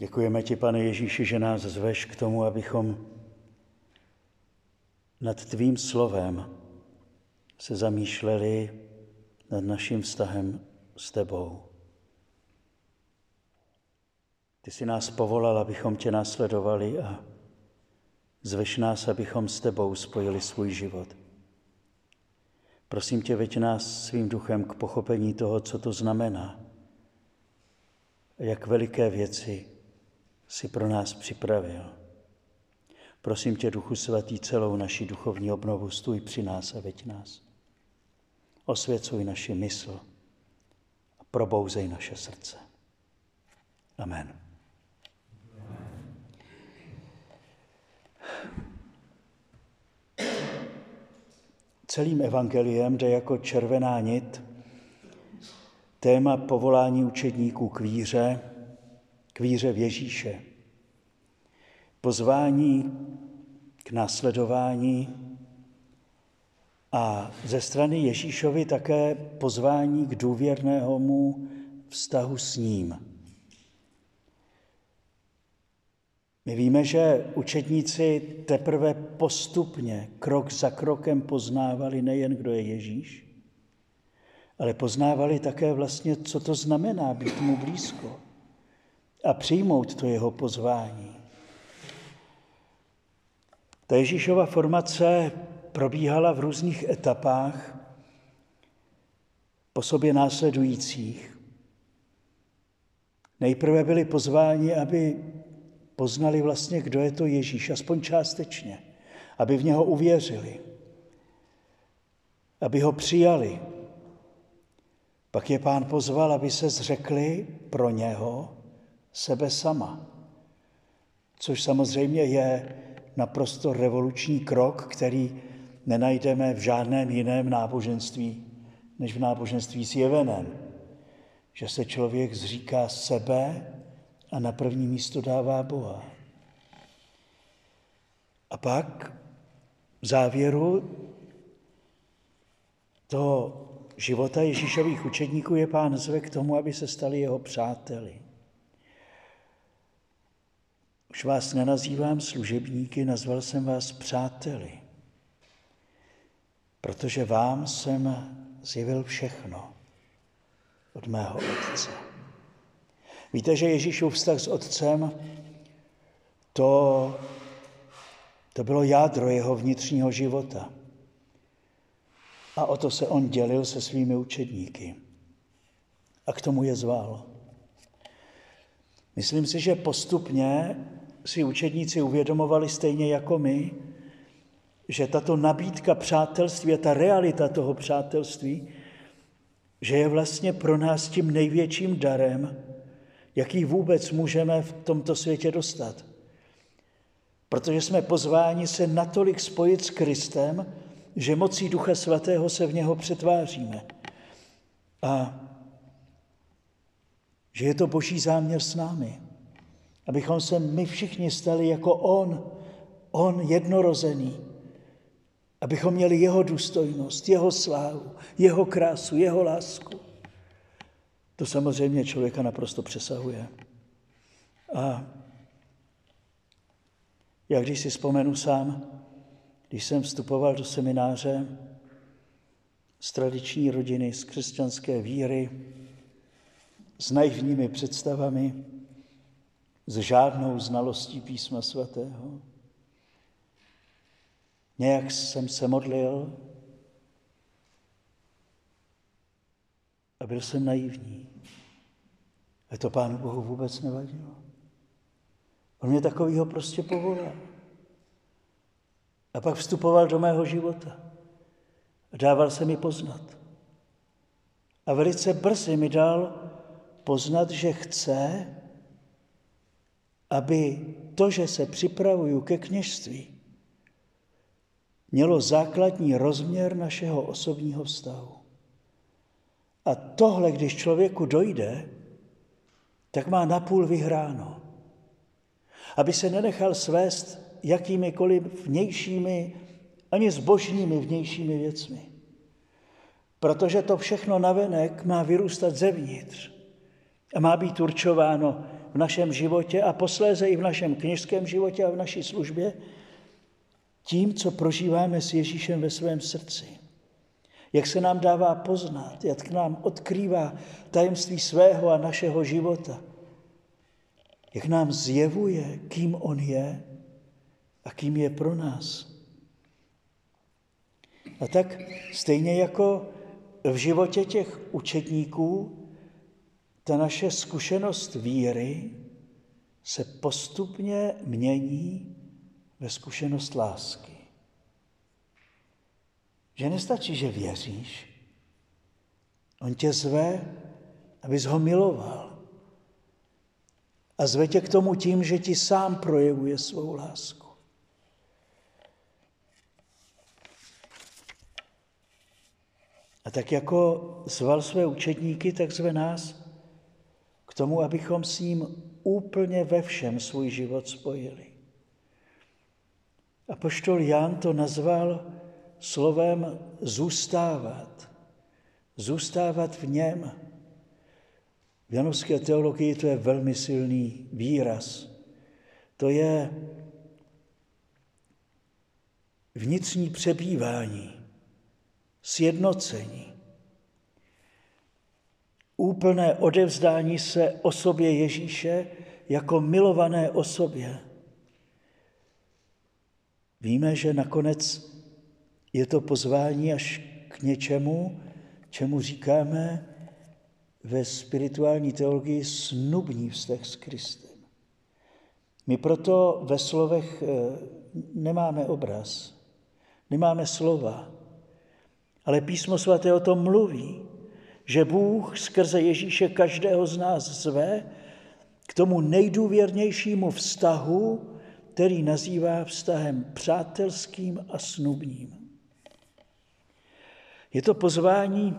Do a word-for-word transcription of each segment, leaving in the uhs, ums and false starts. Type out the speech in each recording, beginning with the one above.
Děkujeme ti, Pane Ježíši, že nás zveš k tomu, abychom nad tvým slovem se zamýšleli nad naším vztahem s tebou. Ty jsi nás povolal, abychom tě následovali a zveš nás, abychom s tebou spojili svůj život. Prosím tě, veď nás svým duchem k pochopení toho, co to znamená a jak veliké věci si pro nás připravil. Prosím tě, Duchu Svatý, celou naši duchovní obnovu stůj při nás a veď nás. Osvěcuj naši mysl a probouzej naše srdce. Amen. Celým evangeliem jde jako červená nit téma povolání učedníků k víře, k víře v Ježíše. Pozvání k následování a ze strany Ježíšovy také pozvání k důvěrnému vztahu s ním. My víme, že učedníci teprve postupně, krok za krokem poznávali nejen, kdo je Ježíš, ale poznávali také vlastně, co to znamená být mu blízko a přijmout to jeho pozvání. Ta Ježíšova formace probíhala v různých etapách po sobě následujících. Nejprve byli pozváni, aby poznali vlastně, kdo je to Ježíš, aspoň částečně, aby v něho uvěřili, aby ho přijali. Pak je Pán pozval, aby se zřekli pro něho sebe sama, což samozřejmě je naprosto revoluční krok, který nenajdeme v žádném jiném náboženství, než v náboženství zjeveném. Že se člověk zříká sebe a na první místo dává Boha. A pak v závěru toho života Ježíšových učedníků je Pán zve k tomu, aby se stali jeho přáteli. Už vás nenazývám služebníky, nazval jsem vás přáteli, protože vám jsem zjevil všechno od mého Otce. Víte, že Ježíšův vztah s Otcem, to, to bylo jádro jeho vnitřního života. A o to se on dělil se svými učedníky. A k tomu je zval. Myslím si, že postupně si učedníci uvědomovali stejně jako my, že tato nabídka přátelství a ta realita toho přátelství, že je vlastně pro nás tím největším darem, jaký vůbec můžeme v tomto světě dostat. Protože jsme pozváni se natolik spojit s Kristem, že mocí Ducha Svatého se v něho přetváříme. A že je to Boží záměr s námi. Abychom se my všichni stali jako on, on jednorozený. Abychom měli jeho důstojnost, jeho slávu, jeho krásu, jeho lásku. To samozřejmě člověka naprosto přesahuje. A já když si vzpomenu sám, když jsem vstupoval do semináře z tradiční rodiny, z křesťanské víry, s naivními představami, s žádnou znalostí Písma svatého. Nějak jsem se modlil a byl jsem naivní. A to Pánu Bohu vůbec nevadilo. On mě takovýho prostě povolal. A pak vstupoval do mého života. A dával se mi poznat. A velice brzy mi dal poznat, že chce, aby to, že se připravuju ke kněžství, mělo základní rozměr našeho osobního vztahu. A tohle, když člověku dojde, tak má napůl vyhráno. Aby se nenechal svést jakýmikoliv vnějšími, ani zbožními vnějšími věcmi. Protože to všechno navenek má vyrůstat zevnitř a má být určováno v našem životě a posléze i v našem kněžském životě a v naší službě tím, co prožíváme s Ježíšem ve svém srdci. Jak se nám dává poznat, jak nám odkrývá tajemství svého a našeho života. Jak nám zjevuje, kým on je a kým je pro nás. A tak stejně jako v životě těch učedníků, ta naše zkušenost víry se postupně mění ve zkušenost lásky. Že nestačí, že věříš. On tě zve, abys ho miloval. A zve tě k tomu tím, že ti sám projevuje svou lásku. A tak jako zval své učedníky, tak zve nás k tomu, abychom s ním úplně ve všem svůj život spojili. Apoštol Jan to nazval slovem zůstávat. Zůstávat v něm. V janovské teologii to je velmi silný výraz. To je vnitřní přebývání, sjednocení, úplné odevzdání se osobě Ježíše jako milované osobě. Víme, že nakonec je to pozvání až k něčemu, čemu říkáme ve spirituální teologii snubní vztah s Kristem. My proto ve slovech nemáme obraz, nemáme slova, ale Písmo svaté o tom mluví, že Bůh skrze Ježíše každého z nás zve k tomu nejdůvěrnějšímu vztahu, který nazývá vztahem přátelským a snubním. Je to pozvání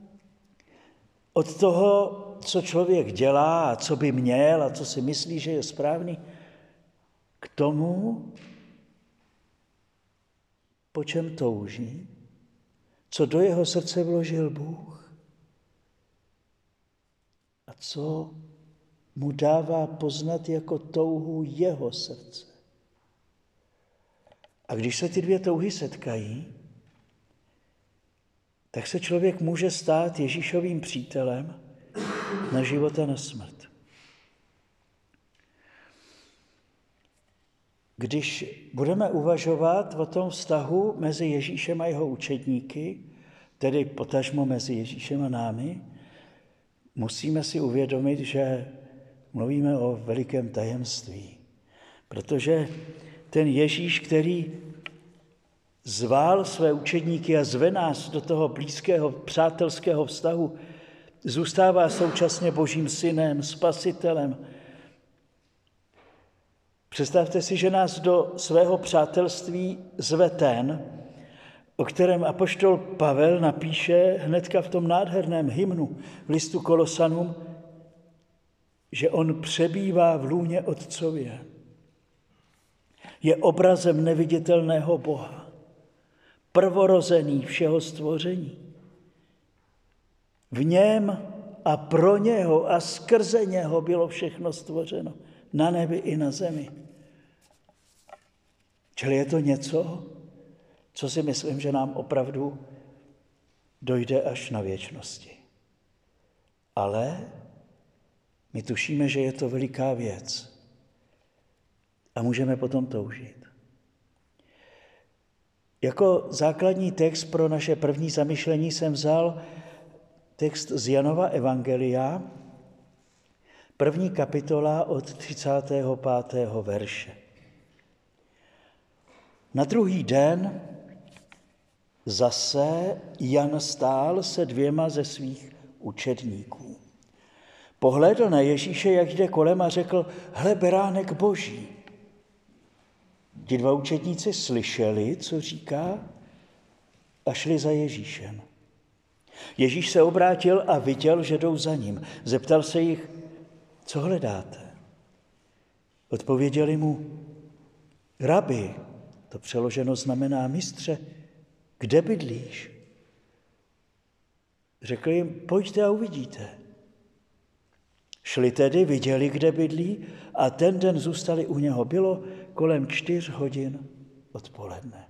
od toho, co člověk dělá a co by měl a co si myslí, že je správný, k tomu, po čem touží, co do jeho srdce vložil Bůh a co mu dává poznat jako touhu jeho srdce. A když se ty dvě touhy setkají, tak se člověk může stát Ježíšovým přítelem na život a na smrt. Když budeme uvažovat o tom vztahu mezi Ježíšem a jeho učedníky, tedy potažmo mezi Ježíšem a námi, musíme si uvědomit, že mluvíme o velikém tajemství. Protože ten Ježíš, který zval své učedníky a zve nás do toho blízkého přátelského vztahu, zůstává současně Božím synem, spasitelem. Představte si, že nás do svého přátelství zve ten, o kterém apoštol Pavel napíše hnedka v tom nádherném hymnu v listu Kolosanům, že on přebývá v lůně Otcově. Je obrazem neviditelného Boha, prvorozený všeho stvoření. V něm a pro něho a skrze něho bylo všechno stvořeno, na nebi i na zemi. Čili je to něco, co si myslím, že nám opravdu dojde až na věčnosti. Ale my tušíme, že je to veliká věc a můžeme potom toužit. Jako základní text pro naše první zamyšlení jsem vzal text z Janova Evangelia, první kapitola od třicátého pátého verše. Na druhý den zase Jan stál se dvěma ze svých učedníků. Pohlédl na Ježíše, jak jde kolem a řekl, hle, beránek Boží. Ti dva učedníci slyšeli, co říká, a šli za Ježíšem. Ježíš se obrátil a viděl, že jdou za ním. Zeptal se jich, co hledáte? Odpověděli mu, rabi, to přeloženo znamená mistře, kde bydlíš? Řekl jim, pojďte a uvidíte. Šli tedy, viděli, kde bydlí, a ten den zůstali u něho. Bylo kolem čtyř hodin odpoledne.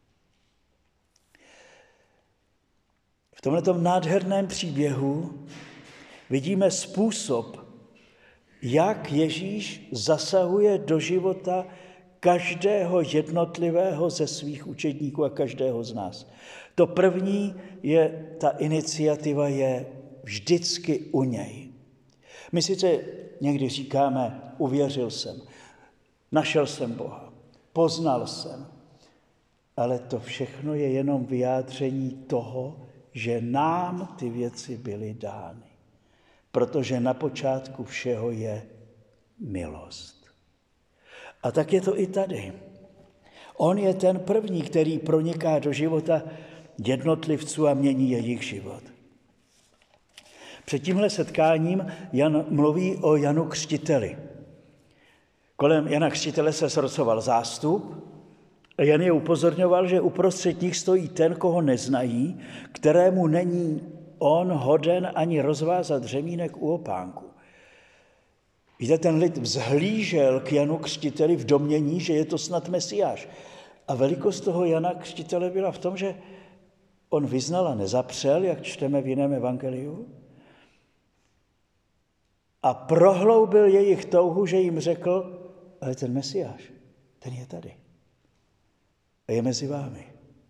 V tomto nádherném příběhu vidíme způsob, jak Ježíš zasahuje do života každého jednotlivého ze svých učedníků a každého z nás. To první je, ta iniciativa je vždycky u něj. My sice někdy říkáme, uvěřil jsem, našel jsem Boha, poznal jsem, ale to všechno je jenom vyjádření toho, že nám ty věci byly dány. Protože na počátku všeho je milost. A tak je to i tady. On je ten první, který proniká do života jednotlivců a mění jejich život. Před tímhle setkáním Jan mluví o Janu Křtiteli. Kolem Jana Křtitele se srocoval zástup a Jan je upozorňoval, že uprostřed nich stojí ten, koho neznají, kterému není on hoden ani rozvázat řemínek u opánku. Víte, ten lid vzhlížel k Janu Křtiteli v domnění, že je to snad Mesiáš. A velikost toho Jana Křtitele byla v tom, že on vyznal a nezapřel, jak čteme v jiném evangeliu, a prohloubil jejich touhu, že jim řekl, ale ten Mesiáš, ten je tady. A je mezi vámi.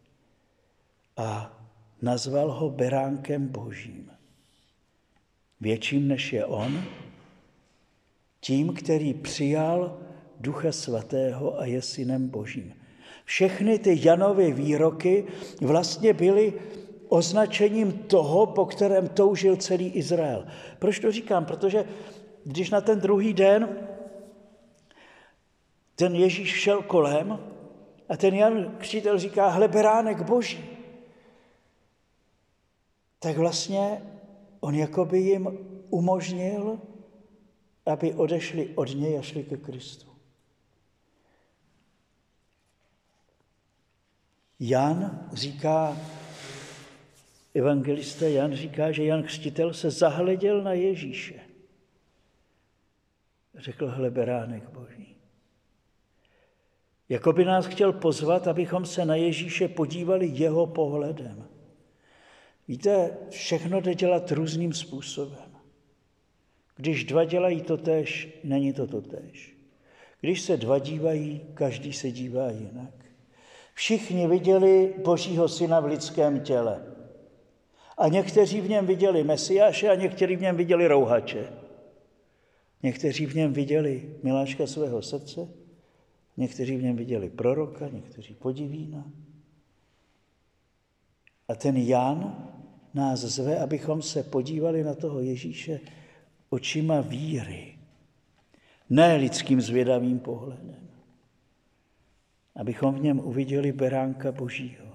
A nazval ho beránkem božím. Větším než je on, tím, který přijal Ducha Svatého a je synem božím. Všechny ty Janovy výroky vlastně byly označením toho, po kterém toužil celý Izrael. Proč to říkám? Protože když na ten druhý den ten Ježíš šel kolem a ten Jan Křtitel říká, hle, beránek boží, tak vlastně on jakoby jim umožnil, aby odešli od něj a šli ke Kristu. Jan říká, evangelista Jan říká, že Jan Křtitel se zahleděl na Ježíše. Řekl, hle, beránek boží. Jakoby nás chtěl pozvat, abychom se na Ježíše podívali jeho pohledem. Víte, všechno jde dělat různým způsobem. Když dva dělají totéž, není to totéž. Když se dva dívají, každý se dívá jinak. Všichni viděli Božího syna v lidském těle. A někteří v něm viděli Mesiáše a někteří v něm viděli rouhače. Někteří v něm viděli miláčka svého srdce, někteří v něm viděli proroka, někteří podivína. A ten Jan nás zve, abychom se podívali na toho Ježíše očima víry, ne lidským zvědavým pohledem. Abychom v něm uviděli beránka božího.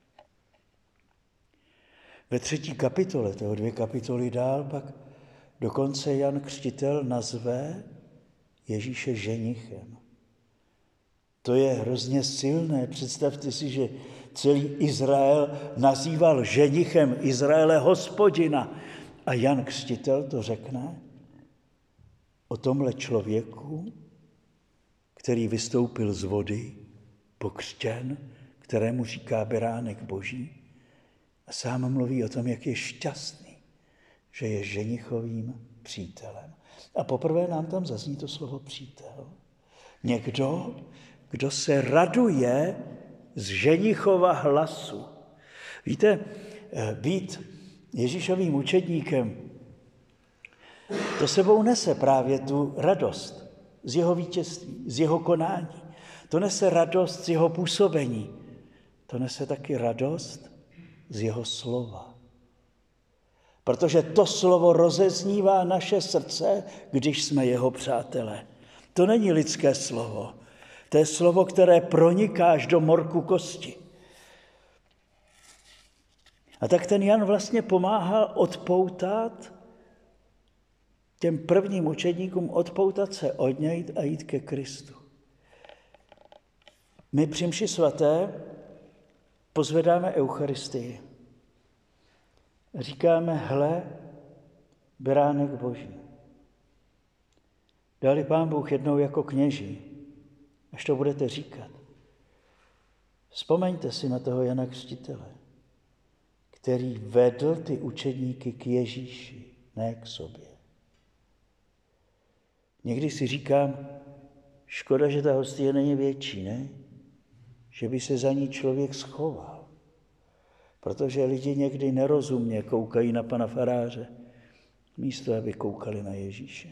Ve třetí kapitole, toho dvě kapitoly dál, pak dokonce Jan Křtitel nazve Ježíše ženichem. To je hrozně silné. Představte si, že celý Izrael nazýval ženichem Izraele Hospodina. A Jan Křtitel to řekne o tomhle člověku, který vystoupil z vody, pokřtěn, kterému říká beránek boží. A sám mluví o tom, jak je šťastný, že je ženichovým přítelem. A poprvé nám tam zazní to slovo přítel. Někdo, kdo se raduje z ženichova hlasu. Víte, být Ježíšovým učedníkem, to sebou nese právě tu radost z jeho vítězství, z jeho konání. To nese radost z jeho působení. To nese taky radost z jeho slova. Protože to slovo rozeznívá naše srdce, když jsme jeho přátelé. To není lidské slovo. To je slovo, které proniká až do morku kosti. A tak ten Jan vlastně pomáhal odpoutat těm prvním učedníkům, odpoutat se od něj a jít ke Kristu. My při mši svaté pozvedáme Eucharistii. Říkáme, hle, beránek boží. dali Pán Bůh jednou jako kněží, až to budete říkat. Vzpomeňte si na toho Jana Křtitele, který vedl ty učedníky k Ježíši, ne k sobě. Někdy si říkám, škoda, že ta hostie není větší, ne? Že by se za ní člověk schoval. Protože lidi někdy nerozumně koukají na pana faráře, místo aby koukali na Ježíše.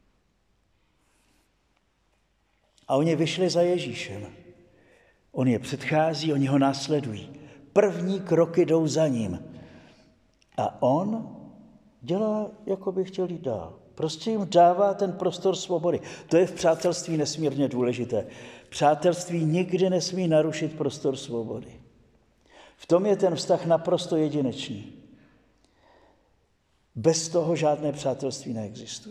A oni vyšli za Ježíšem. On je předchází, oni ho následují. První kroky jdou za ním. A on dělá, jako by chtěl jít dál. Prostě jim dává ten prostor svobody. To je v přátelství nesmírně důležité. Přátelství nikdy nesmí narušit prostor svobody. V tom je ten vztah naprosto jedinečný. Bez toho žádné přátelství neexistuje.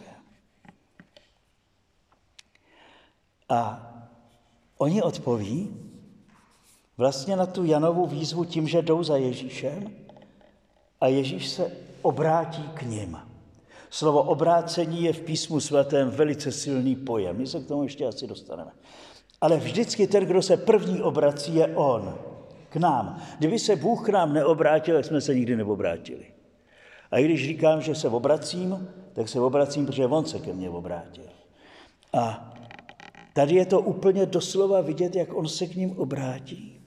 A oni odpoví vlastně na tu Janovu výzvu tím, že jdou za Ježíšem a Ježíš se obrátí k nim. Slovo obrácení je v písmu svatém velice silný pojem. My se k tomu ještě asi dostaneme. Ale vždycky ten, kdo se první obrací, je on. K nám. Kdyby se Bůh k nám neobrátil, tak jsme se nikdy neobrátili. A i když říkám, že se obracím, tak se obracím, protože on se ke mně obrátil. A tady je to úplně doslova vidět, jak on se k ním obrátí.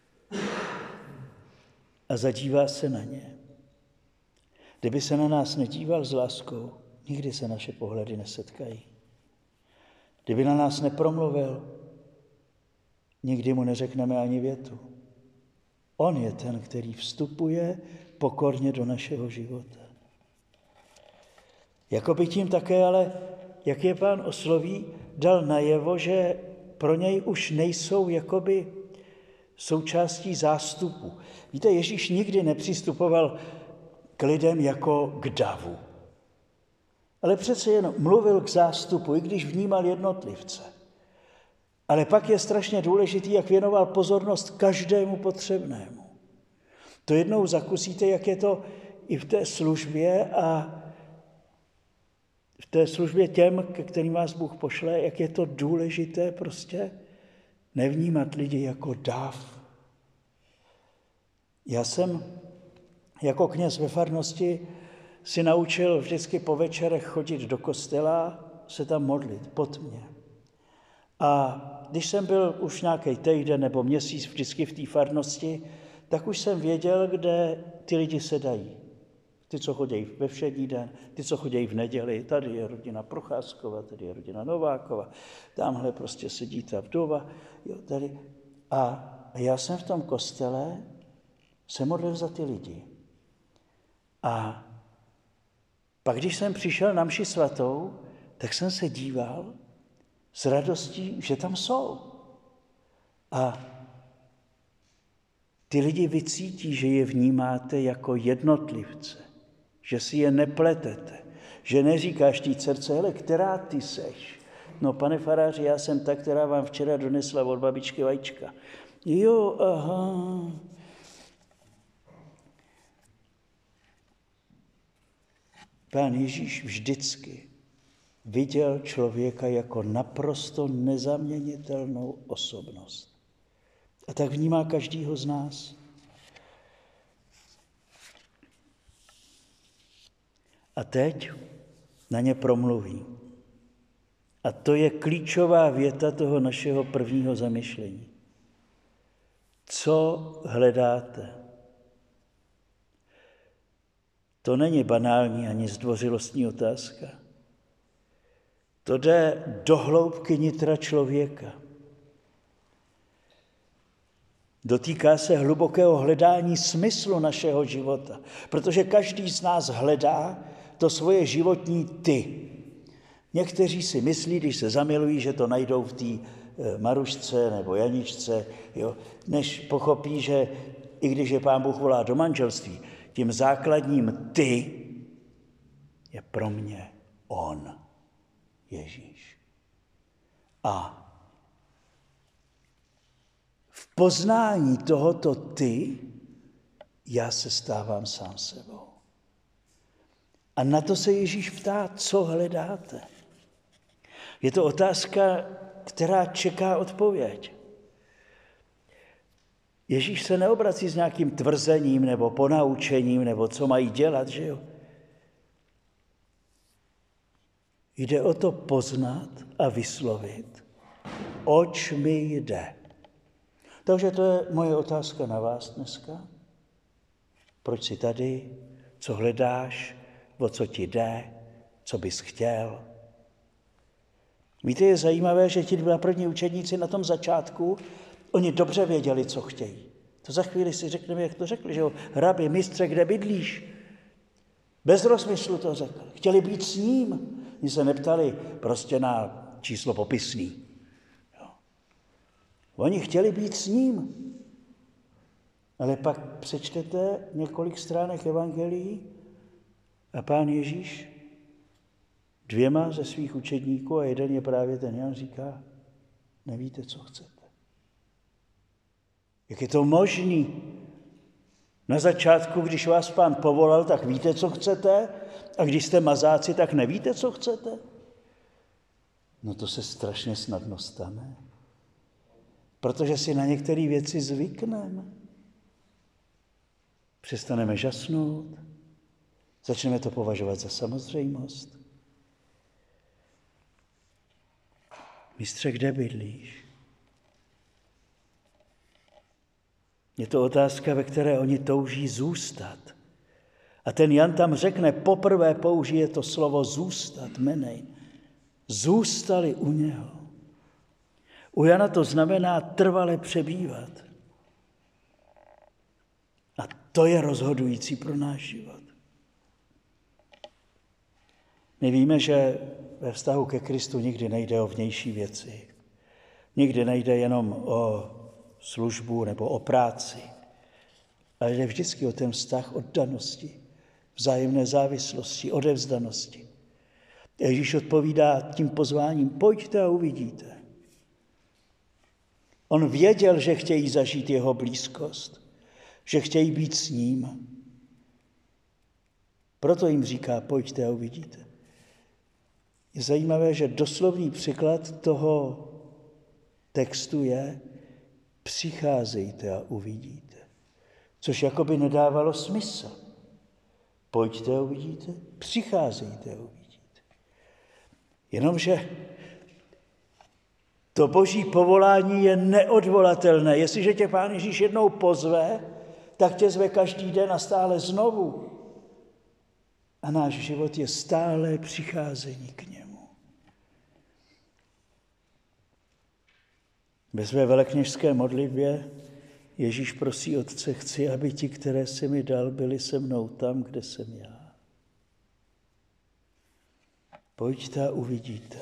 A zadívá se na ně. Kdyby se na nás nedíval s láskou, nikdy se naše pohledy nesetkají. Kdyby na nás nepromluvil, nikdy mu neřekneme ani větu. On je ten, který vstupuje pokorně do našeho života. Jakoby tím také, ale jak je Pán osloví, dal najevo, že pro něj už nejsou jakoby součástí zástupu. Víte, Ježíš nikdy nepřistupoval k lidem jako k davu. Ale přece jen mluvil k zástupu, i když vnímal jednotlivce. Ale pak je strašně důležitý, jak věnoval pozornost každému potřebnému. To jednou zakusíte, jak je to i v té službě a v té službě těm, ke kterým vás Bůh pošle, jak je to důležité prostě nevnímat lidi jako dav. Já jsem jako kněz ve farnosti si naučil vždycky po večerech chodit do kostela, se tam modlit, pod mě. A když jsem byl už nějaký týden nebo měsíc vždycky v té farnosti, tak už jsem věděl, kde ty lidi sedají. Ty, co chodí ve všední den, ty, co chodí v neděli, tady je rodina Procházkova, tady je rodina Novákova, tamhle prostě sedí ta vdova, jo, tady. A já jsem v tom kostele se modlil za ty lidi. A pak, když jsem přišel na mši svatou, tak jsem se díval s radostí, že tam jsou. A ty lidi vycítí, že je vnímáte jako jednotlivce, že si je nepletete, že neříkáš té dcerce, hele, která ty seš? No, pane faráři, já jsem ta, která vám včera donesla od babičky vajíčka. Jo, aha. Pán Ježíš vždycky viděl člověka jako naprosto nezaměnitelnou osobnost. A tak vnímá každýho z nás. A teď na ně promluví. A to je klíčová věta toho našeho prvního zamyšlení. Co hledáte? To není banální ani zdvořilostní otázka. To jde do hloubky nitra člověka. Dotýká se hlubokého hledání smyslu našeho života, protože každý z nás hledá to svoje životní ty. Někteří si myslí, když se zamilují, že to najdou v té Marušce nebo Janičce, jo, než pochopí, že i když je Pán Bůh volá do manželství, tím základním ty je pro mě on, Ježíš. A v poznání tohoto ty já se stávám sám sebou. A na to se Ježíš ptá, co hledáte. Je to otázka, která čeká odpověď. Ježíš se neobrací s nějakým tvrzením nebo ponaučením, nebo co mají dělat, že jo? Jde o to poznat a vyslovit, oč mi jde. Takže to je moje otázka na vás dneska. Proč jsi tady? Co hledáš? O co ti jde? Co bys chtěl? Víte, je zajímavé, že ti dva první učedníci na tom začátku, oni dobře věděli, co chtějí. To za chvíli si řekneme, jak to řekli, že jo? Rabi, mistře, kde bydlíš? Bez rozmyslu to řekli. Chtěli být s ním. Oni se neptali prostě na číslo popisný. Jo. Oni chtěli být s ním. Ale pak přečtete několik stránek evangelií a Pán Ježíš dvěma ze svých učedníků, a jeden je právě ten Jan, říká, nevíte, co chcete. Jak je to možný? Na začátku, když vás Pán povolal, tak víte, co chcete, a když jste mazáci, tak nevíte, co chcete? No to se strašně snadno stane, protože si na některé věci zvykneme. Přestaneme žasnout, začneme to považovat za samozřejmost. Mistře, kde bydlíš? Je to otázka, ve které oni touží zůstat. A ten Jan tam řekne, poprvé použije to slovo zůstat, menej. Zůstali u něho. U Jana to znamená trvale přebývat. A to je rozhodující pro náš život. My víme, že ve vztahu ke Kristu nikdy nejde o vnější věci. Nikdy nejde jenom o službu nebo o práci. Ale jde vždycky o ten vztah oddanosti, vzájemné závislosti, odevzdanosti. Ježíš odpovídá tím pozváním, pojďte a uvidíte. On věděl, že chtějí zažít jeho blízkost, že chtějí být s ním. Proto jim říká, pojďte a uvidíte. Je zajímavé, že doslovný překlad toho textu je přicházejte a uvidíte. Což jakoby nedávalo smysl. Pojďte a uvidíte, přicházejte a uvidíte. Jenomže to boží povolání je neodvolatelné. Jestliže tě Pán Ježíš jednou pozve, tak tě zve každý den a stále znovu. A náš život je stále přicházení k němu. Ve své velekněžské modlitbě Ježíš prosí Otce, chci, aby ti, které jsi mi dal, byli se mnou tam, kde jsem já. Pojďte a uvidíte.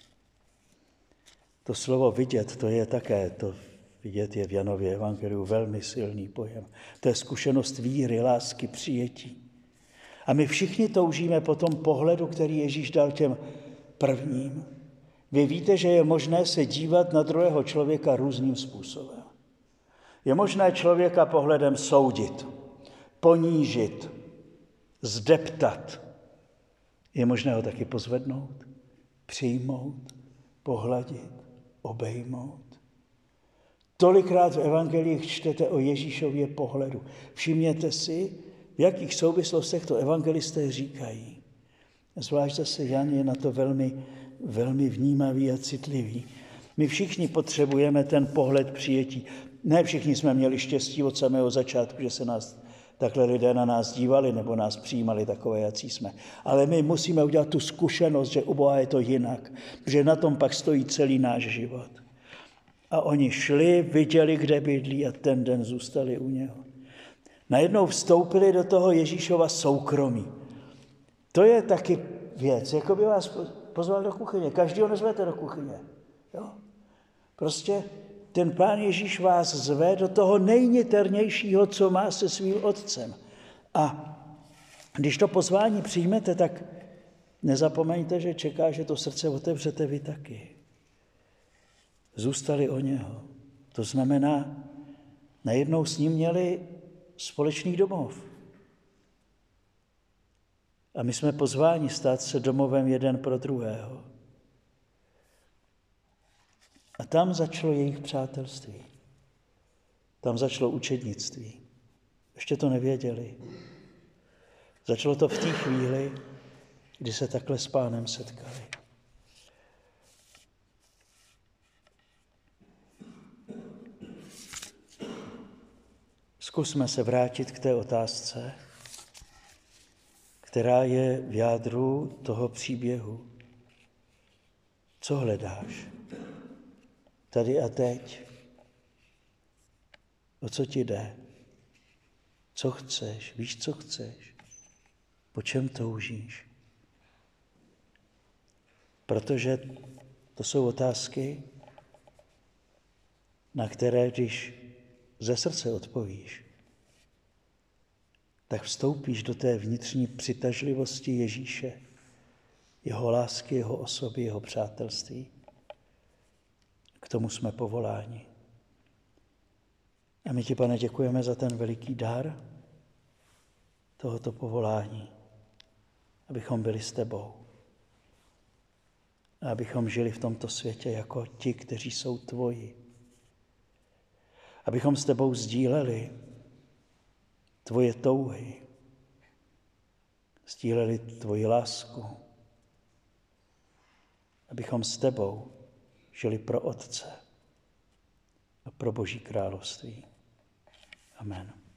To slovo vidět, to je také, to vidět je v Janově evangeliu velmi silný pojem. To je zkušenost víry, lásky, přijetí. A my všichni toužíme po tom pohledu, který Ježíš dal těm prvním. Vy víte, že je možné se dívat na druhého člověka různým způsobem. Je možné člověka pohledem soudit, ponížit, zdeptat. Je možné ho taky pozvednout, přijmout, pohladit, obejmout. Tolikrát v evangelích čtete o Ježíšově pohledu. Všimněte si, v jakých souvislostech to evangelisté říkají. Zvlášť zase Jan je na to velmi, velmi vnímavý a citlivý. My všichni potřebujeme ten pohled přijetí. Ne všichni jsme měli štěstí od samého začátku, že se nás takhle lidé na nás dívali nebo nás přijímali takové, jací jsme. Ale my musíme udělat tu zkušenost, že u Boha je to jinak, že na tom pak stojí celý náš život. A oni šli, viděli, kde bydlí a ten den zůstali u něho. Najednou vstoupili do toho Ježíšova soukromí. To je taky věc, jako by vás pozval do kuchyně. Každý ho nezvete do kuchyně. Jo? Prostě ten Pán Ježíš vás zve do toho nejniternějšího, co má se svým otcem. A když to pozvání přijmete, tak nezapomeňte, že čeká, že to srdce otevřete vy taky. Zůstali o něho. To znamená, najednou s ním měli společný domov. A my jsme pozváni stát se domovem jeden pro druhého. A tam začalo jejich přátelství. Tam začalo učednictví. Ještě to nevěděli. Začalo to v té chvíli, kdy se takhle s Pánem setkali. Zkusme se vrátit k té otázce, která je v jádru toho příběhu. Co hledáš? Tady a teď. O co ti jde? Co chceš? Víš, co chceš? Po čem toužíš? Protože to jsou otázky, na které, když ze srdce odpovíš, tak vstoupíš do té vnitřní přitažlivosti Ježíše, jeho lásky, jeho osoby, jeho přátelství. K tomu jsme povoláni. A my ti, Pane, děkujeme za ten veliký dar tohoto povolání, abychom byli s tebou. A abychom žili v tomto světě jako ti, kteří jsou tvoji. Abychom s tebou sdíleli tvoje touhy, sdíleli tvoji lásku. Abychom s tebou žili pro Otce a pro Boží království. Amen.